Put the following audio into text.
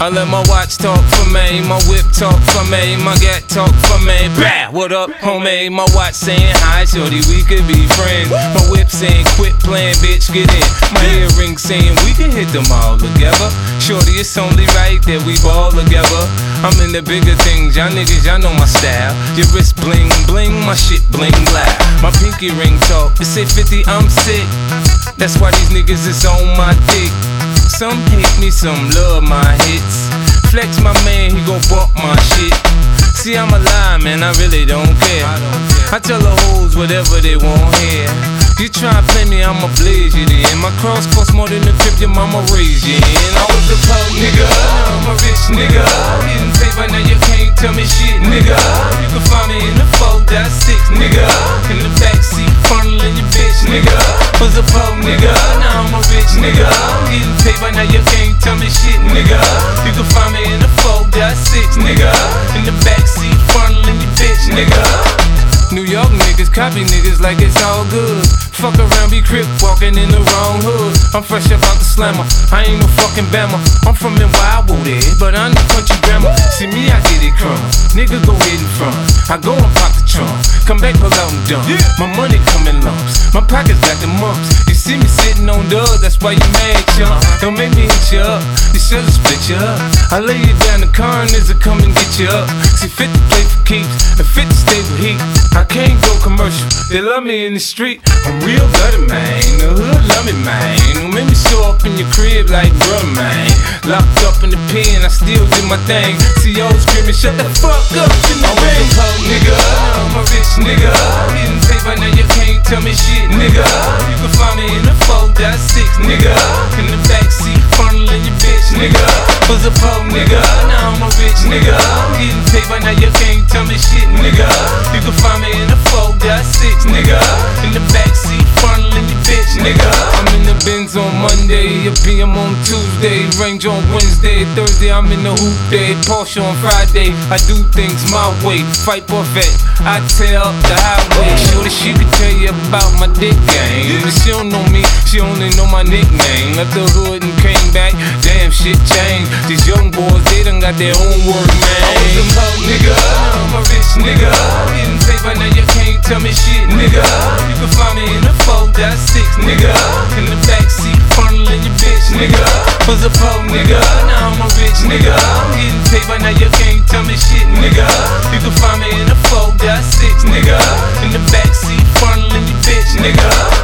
I let my watch talk for me, my whip talk for me, my gat talk for me. Bah, what up, homie? My watch saying hi, shorty, we could be friends. My whip saying quit playing, bitch, get in. My earring saying we can hit them all together. Shorty, it's only right that we ball together. I'm in the bigger things, y'all niggas, y'all know my style. Your wrist bling bling, my shit bling loud. My pinky ring talk, it say 50, I'm sick. That's why these niggas is on my dick. Some hate me, some love my hits. Flex my man, he gon' bump my shit. See, I'm a lie, man, I really don't care. I tell the hoes whatever they want here. You try to play me, I'ma blaze you then. My cross cost more than the crib your mama raised you in. I was a poor nigga, now I'm a rich nigga. Getting paper, now you can't tell me shit, nigga. You can find me in the 4.6, nigga. In the backseat, funneling your bitch, nigga. Was a poor nigga, now I'm a rich nigga. Getting paper, now you can't tell me shit, nigga. You can find me in the 4.6, nigga. In the backseat, funneling your bitch, nigga. New York niggas copy niggas like it's all good. Fuck around, be crip walking in the wrong hood. I'm fresh up out the slammer, I ain't no fucking Bama. I'm from in Wildwood, but I'm the country grammar. See me, I get it crunk. Nigga go ahead and front. I go and pop the trunk, come back, pull out and dump. My money come in lumps, my pockets got the mumps. You see me sitting on dubs, that's why you mad, chump. Don't make me hit you up, this shit'll split you up. I lay you down, the coroner's will come and get you up. See, 50 play for keeps, and 50 stay with heat. I can't go commercial, they love me in the street. I'm real gutter, man, the hood love me, man. Don't make me show up in your crib like brother, man. Locked up in the pen, I still do my thing. See y'all screaming, shut the fuck up in the ring. I'm a poor nigga, I'm a rich nigga. Getting paper, now you can't tell me shit, nigga. You can find me in the 4.6, nigga. In the backseat, funneling your bitch, nigga. Was a poor nigga, now I'm a rich nigga. Getting paper, now you can't tell me shit, nigga. You can find me in the 4.6, nigga. In the backseat, funneling your bitch, nigga. I'm in the Benz on Monday, a PM on Tuesday, Range on Wednesday, Thursday I'm in the hoop day, Porsche on Friday. I do things my way, fight for vet, I tear up the highway. Sure that she could tell you about my dick game, but she don't know me, she only know my nickname. Left the hood and came back, damn shit changed. These young boys, they done got their own work, man. I was a poor nigga, now I'm a rich nigga. Getting paper, now you can't tell me shit, nigga. You can find me in the 4.6, nigga. In the backseat, funneling your bitch, nigga. Was a poor nigga, now I'm a rich nigga. Getting paper, now you can't tell me shit, nigga. You can find me in the 4.6, nigga. In the backseat, funneling your bitch, nigga.